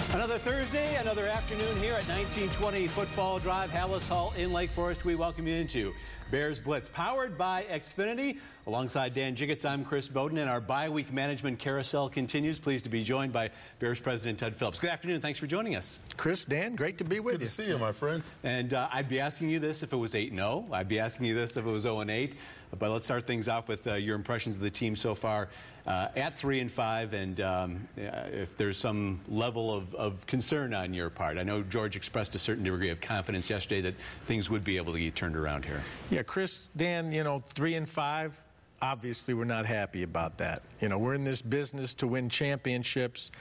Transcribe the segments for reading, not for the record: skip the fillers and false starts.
Another Thursday, another afternoon here at 1920 Football Drive, Hallis Hall in Lake Forest. We welcome you into Bears Blitz, powered by Xfinity. Alongside Dan Jiggets, I'm Chris Bowden, and our bye-week management carousel continues. Pleased to be joined by Bears President Ted Phillips. Good afternoon. Thanks for joining us. Chris, Dan, great to be with you. Good to see you, my friend. And I'd be asking you this if it was 8-0. I'd be asking you this if it was 0-8. But let's start things off with your impressions of the team so far at 3-5, and if there's some level of concern on your part. I know George expressed a certain degree of confidence yesterday that things would be able to get turned around here. Yeah, Chris, Dan, 3-5. Obviously, we're not happy about that. We're in this business to win championships.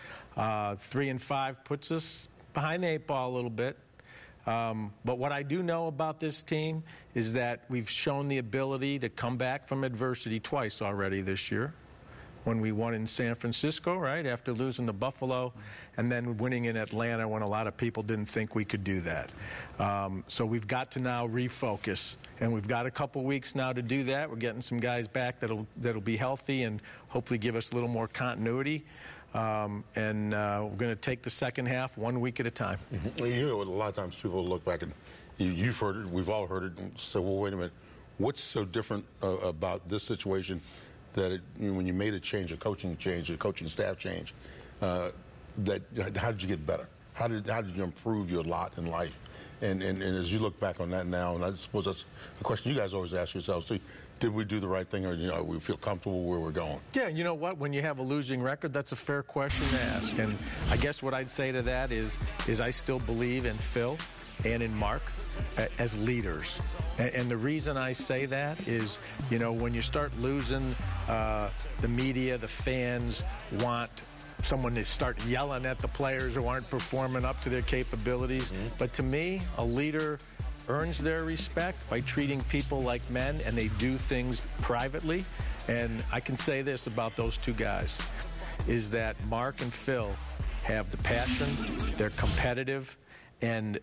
3-5 puts us behind the 8 ball a little bit. But what I do know about this team is that we've shown the ability to come back from adversity twice already this year. When we won in San Francisco, right, after losing to Buffalo, and then winning in Atlanta when a lot of people didn't think we could do that. So we've got to now refocus, and we've got a couple weeks now to do that. We're getting some guys back that'll be healthy and hopefully give us a little more continuity. And we're going to take the second half 1 week at a time. Mm-hmm. A lot of times people look back and you've heard it, we've all heard it, and say, well, wait a minute, what's so different about this situation that when you made a change, a coaching staff change, how did you get better? How did you improve your lot in life? And as you look back on that now, and I suppose that's a question you guys always ask yourselves too, did we do the right thing, or we feel comfortable where we're going? Yeah, you know what? When you have a losing record, that's a fair question to ask. And I guess what I'd say to that is I still believe in Phil and in Mark as leaders. And the reason I say that is, when you start losing, the media, the fans want someone to start yelling at the players who aren't performing up to their capabilities. Mm-hmm. But to me, a leader earns their respect by treating people like men, and they do things privately. And I can say this about those two guys, is that Mark and Phil have the passion, they're competitive, and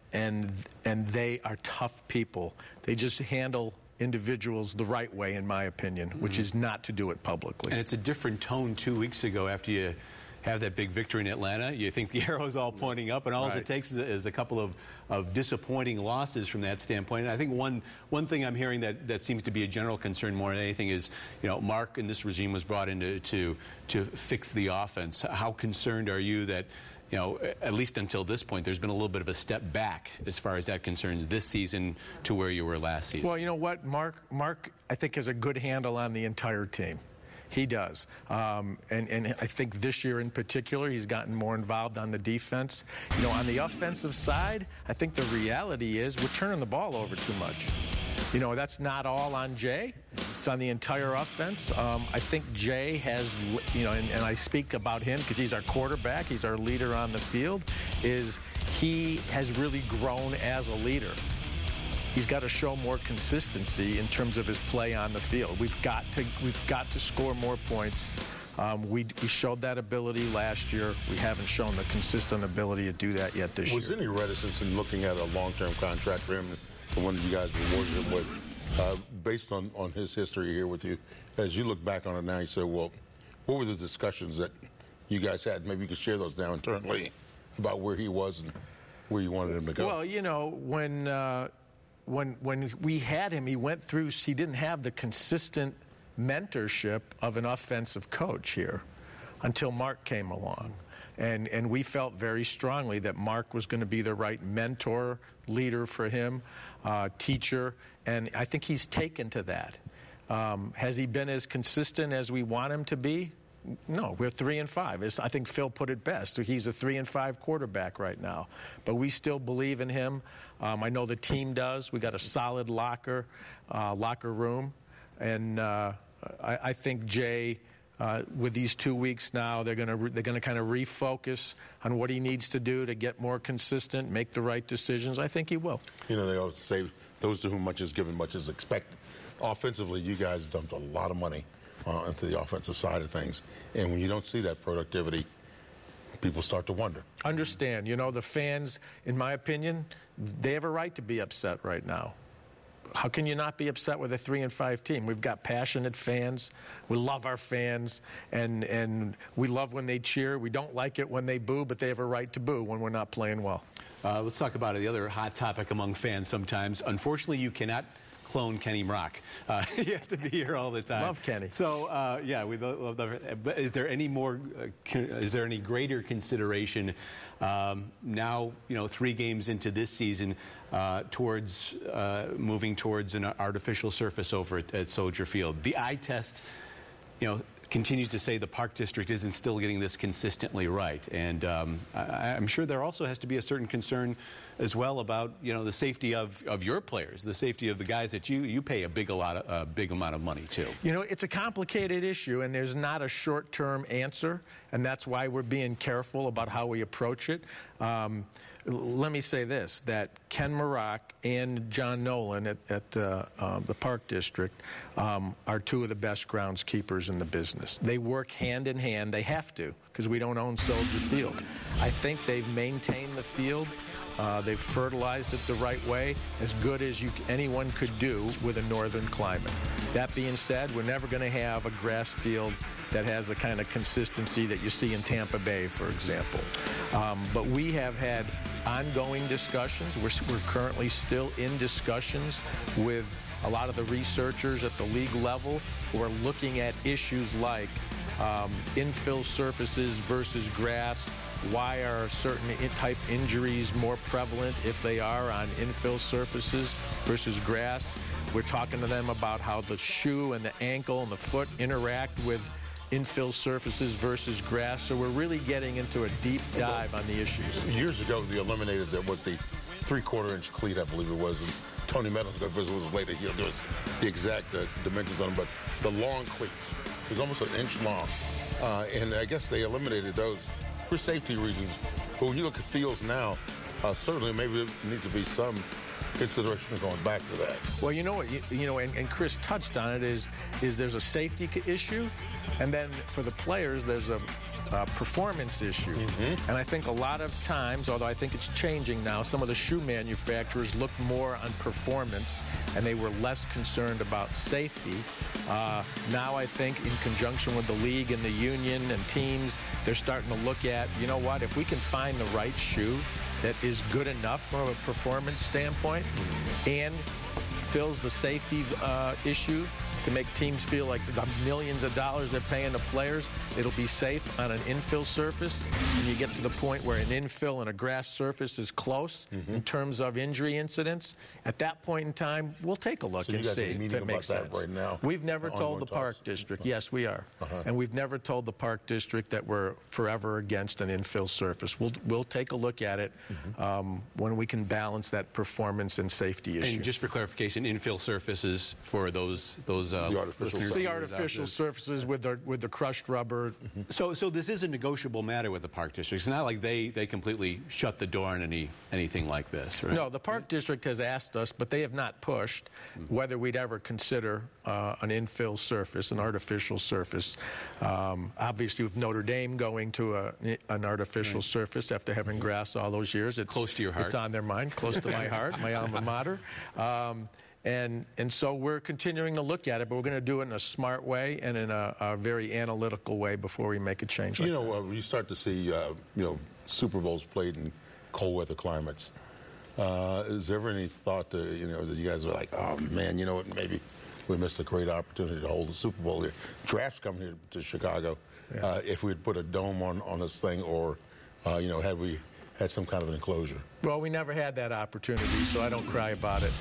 they are tough people. They just handle individuals the right way, in my opinion, which is not to do it publicly. And it's a different tone 2 weeks ago after you have that big victory in Atlanta. You think the arrow's all pointing up, and all it takes is a couple of disappointing losses from that standpoint. And I think one thing I'm hearing that seems to be a general concern more than anything is, Mark and this regime was brought in to fix the offense. How concerned are you that, at least until this point, there's been a little bit of a step back as far as that concerns this season to where you were last season? Well, you know what? Mark, I think, has a good handle on the entire team. He does. And I think this year in particular, he's gotten more involved on the defense. On the offensive side, I think the reality is we're turning the ball over too much. That's not all on Jay. It's on the entire offense. I think Jay has, and I speak about him because he's our quarterback, he's our leader on the field, is he has really grown as a leader. He's got to show more consistency in terms of his play on the field. We've got to score more points. We showed that ability last year. We haven't shown the consistent ability to do that yet this year. Was there any reticence in looking at a long-term contract for him, the one that you guys rewarded him with, based on his history here with you? As you look back on it now, you say, well, what were the discussions that you guys had? Maybe you could share those now internally about where he was and where you wanted him to go. Well, when we had him, he didn't have the consistent mentorship of an offensive coach here until Mark came along. And we felt very strongly that Mark was going to be the right mentor, leader for him, teacher, and I think he's taken to that. Has he been as consistent as we want him to be? No, we're 3-5. I think Phil put it best. He's a 3-5 quarterback right now. But we still believe in him. I know the team does. We got a solid locker room. And I think Jay, with these 2 weeks now, they're going to kind of refocus on what he needs to do to get more consistent, make the right decisions. I think he will. They always say, those to whom much is given, much is expected. Offensively, you guys dumped a lot of money into the offensive side of things. And when you don't see that productivity, people start to wonder. Understand, the fans, in my opinion, they have a right to be upset right now. how can you not be upset with a 3-5 team? We've got passionate fans. We love our fans, and we love when they cheer. We don't like it when they boo, but they have a right to boo when we're not playing well. Let's talk about the other hot topic among fans sometimes. Unfortunately, you cannot clone Kenny Brock. He has to be here all the time. Love Kenny. So, yeah, we love that. But is there any more, is there any greater consideration now, 3 games into this season, towards moving towards an artificial surface over at Soldier Field? The eye test, continues to say the Park District isn't still getting this consistently right. And I'm sure there also has to be a certain concern as well about, the safety of your players, the safety of the guys that you pay a big amount of money to. It's a complicated issue, and there's not a short-term answer, and that's why we're being careful about how we approach it. Let me say this, that Ken Maroc and John Nolan at the Park District are 2 of the best groundskeepers in the business. They work hand in hand. They have to, because we don't own Soldier Field. I think they've maintained the field. They've fertilized it the right way, as good as anyone could do with a northern climate. That being said, we're never going to have a grass field that has the kind of consistency that you see in Tampa Bay, for example. But we have had ongoing discussions. We're currently still in discussions with a lot of the researchers at the league level who are looking at issues like infill surfaces versus grass. Why are certain type injuries more prevalent if they are on infill surfaces versus grass? We're talking to them about how the shoe and the ankle and the foot interact with infill surfaces versus grass. So we're really getting into a deep dive on the issues. Years ago, they eliminated the 3/4-inch cleat, I believe it was. And Tony Meadows was later. There was the exact dimensions on them, but the long cleat was almost an inch long. And I guess they eliminated those for safety reasons. But when you look at fields now, certainly maybe there needs to be some consideration of going back to that. Well, and Chris touched on it, is there's a safety issue, and then for the players there's a performance issue. Mm-hmm. And I think a lot of times, although I think it's changing now, some of the shoe manufacturers look more on performance, and they were less concerned about safety. Now I think in conjunction with the league and the union and teams, they're starting to look at, if we can find the right shoe that is good enough from a performance standpoint and fills the safety issue to make teams feel like the millions of dollars they're paying the players, it'll be safe on an infill surface. And you get to the point where an infill and a grass surface is close in terms of injury incidents. At that point in time, we'll take a look and see if it makes sense. Right now, we've never told the Park District. Yes, we are. And we've never told the Park District that we're forever against an infill surface. We'll take a look at it when we can balance that performance and safety issue. And just for clarification, infill surfaces for those the artificial surfaces with the crushed rubber. So this is a negotiable matter with the Park District. It's not like they completely shut the door on anything like this, right? No, the Park District has asked us, but they have not pushed whether we'd ever consider an infill surface, an artificial surface. Obviously, with Notre Dame going to an artificial surface after having grass all those years, it's close to your heart. It's on their mind, close to my heart, my alma mater. And so we're continuing to look at it, but we're going to do it in a smart way and in a very analytical way before we make a change like that. You start to see, Super Bowls played in cold weather climates. Is there ever any thought that you guys are like, oh, man, maybe we missed a great opportunity to hold the Super Bowl here. Draft's coming here to Chicago. Yeah. If we'd put a dome on this thing or, had we had some kind of an enclosure. Well, we never had that opportunity, so I don't cry about it.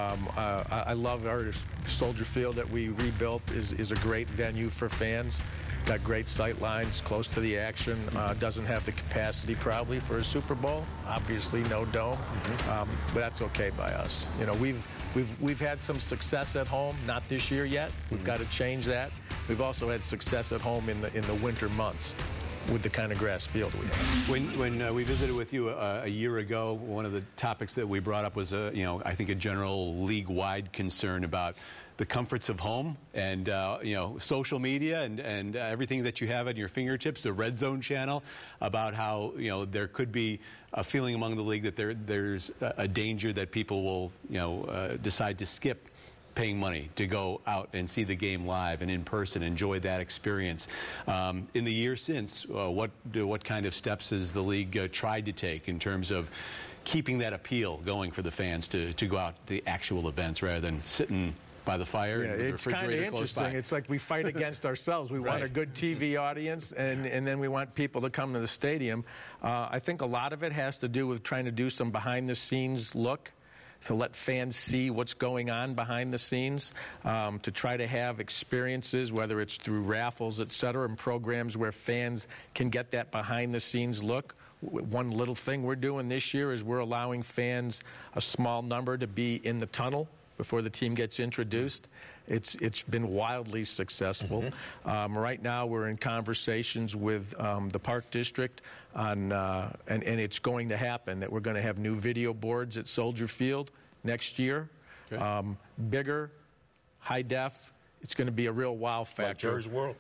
I love our Soldier Field that we rebuilt. Is a great venue for fans. Got great sight lines, close to the action. Doesn't have the capacity probably for a Super Bowl. Obviously, no dome, but that's okay by us. We've had some success at home. Not this year yet. We've got to change that. We've also had success at home in the winter months. with the kind of grass field we have. When we visited with you a year ago, one of the topics that we brought up was, I think a general league-wide concern about the comforts of home and, social media and everything that you have at your fingertips, the Red Zone channel, about how, there could be a feeling among the league that there's a danger that people will, decide to skip paying money to go out and see the game live and in person, enjoy that experience. In the year since, what kind of steps has the league tried to take in terms of keeping that appeal going for the fans to go out to the actual events rather than sitting by the fire and the refrigerator close by? It's kind of interesting. It's like we fight against ourselves. We want a good TV audience, and then we want people to come to the stadium. I think a lot of it has to do with trying to do some behind-the-scenes look, to let fans see what's going on behind the scenes, to try to have experiences, whether it's through raffles, et cetera, and programs where fans can get that behind-the-scenes look. One little thing we're doing this year is we're allowing fans, a small number, to be in the tunnel before the team gets introduced. It's been wildly successful. Right now we're in conversations with the Park District on, and it's going to happen, that we're going to have new video boards at Soldier Field next year. Okay. Bigger, high def. It's going to be a real wow factor. Like Jerry's World.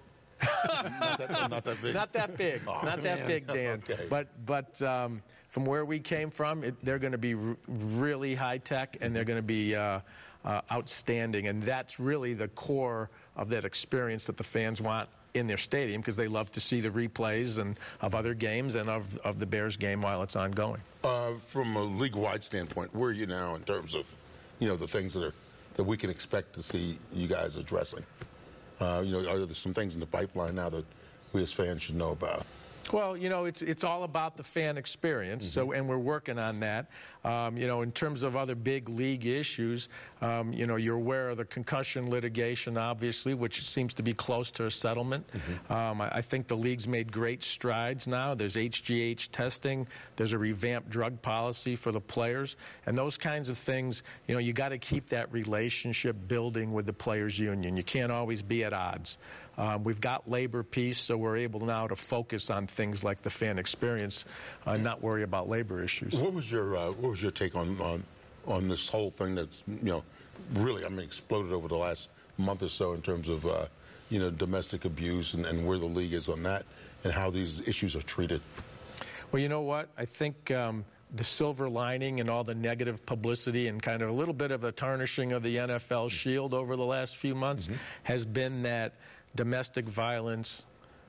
not that big. Not that big. Oh, not that big, Dan. Okay. But from where we came from, they're going to be really high tech, and they're going to be outstanding, and that's really the core of that experience that the fans want in their stadium, because they love to see the replays and of other games and of the Bears game while it's ongoing. From a league-wide standpoint, where are you now in terms of, the things that we can expect to see you guys addressing? Are there some things in the pipeline now that we as fans should know about? Well, it's all about the fan experience, and we're working on that. In terms of other big league issues, you're aware of the concussion litigation, obviously, which seems to be close to a settlement. I think the league's made great strides now. There's HGH testing. There's a revamped drug policy for the players. And those kinds of things, you got to keep that relationship building with the players' union. You can't always be at odds. We've got labor peace, so we're able now to focus on things like the fan experience, not worry about labor issues. What was your take on this whole thing that's really exploded over the last month or so in terms of domestic abuse and where the league is on that and how these issues are treated? Well, you know what? I think the silver lining and all the negative publicity and kind of a little bit of a tarnishing of the NFL shield over the last few months has been that domestic violence,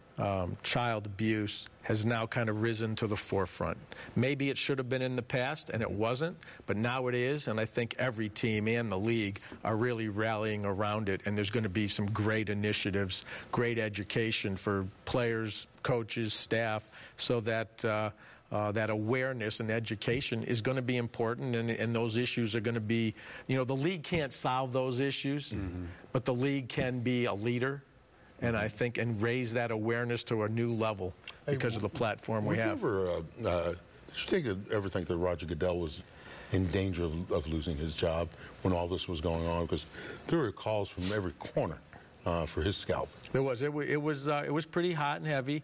child abuse has now kind of risen to the forefront. Maybe it should have been in the past, and it wasn't, but now it is, and I think every team and the league are really rallying around it, and there's going to be some great initiatives, great education for players, coaches, staff, so that that awareness and education is going to be important, and those issues are going to be, the league can't solve those issues, but the league can be a leader. And I think, and raise that awareness to a new level because of the platform we have. Did you ever think that Roger Goodell was in danger of losing his job when all this was going on? Because there were calls from every corner for his scalp. There was. It was pretty hot and heavy.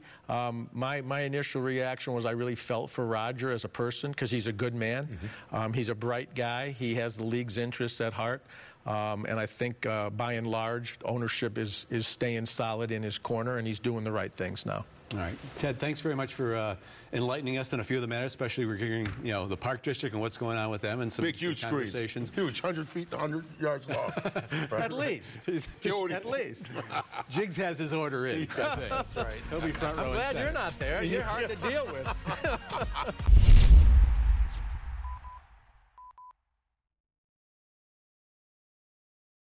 My initial reaction was I really felt for Roger as a person, because he's a good man. He's a bright guy. He has the league's interests at heart. And I think, by and large, ownership is staying solid in his corner, and he's doing the right things now. All right. Ted, thanks very much for enlightening us on a few of the matters, especially regarding, the Park District and what's going on with them and some huge conversations. Huge, 100 feet, 100 yards long. Right? At least. At least. Jiggs has his order in. That's right. He'll be front row. I'm glad you're not there. You're hard to deal with.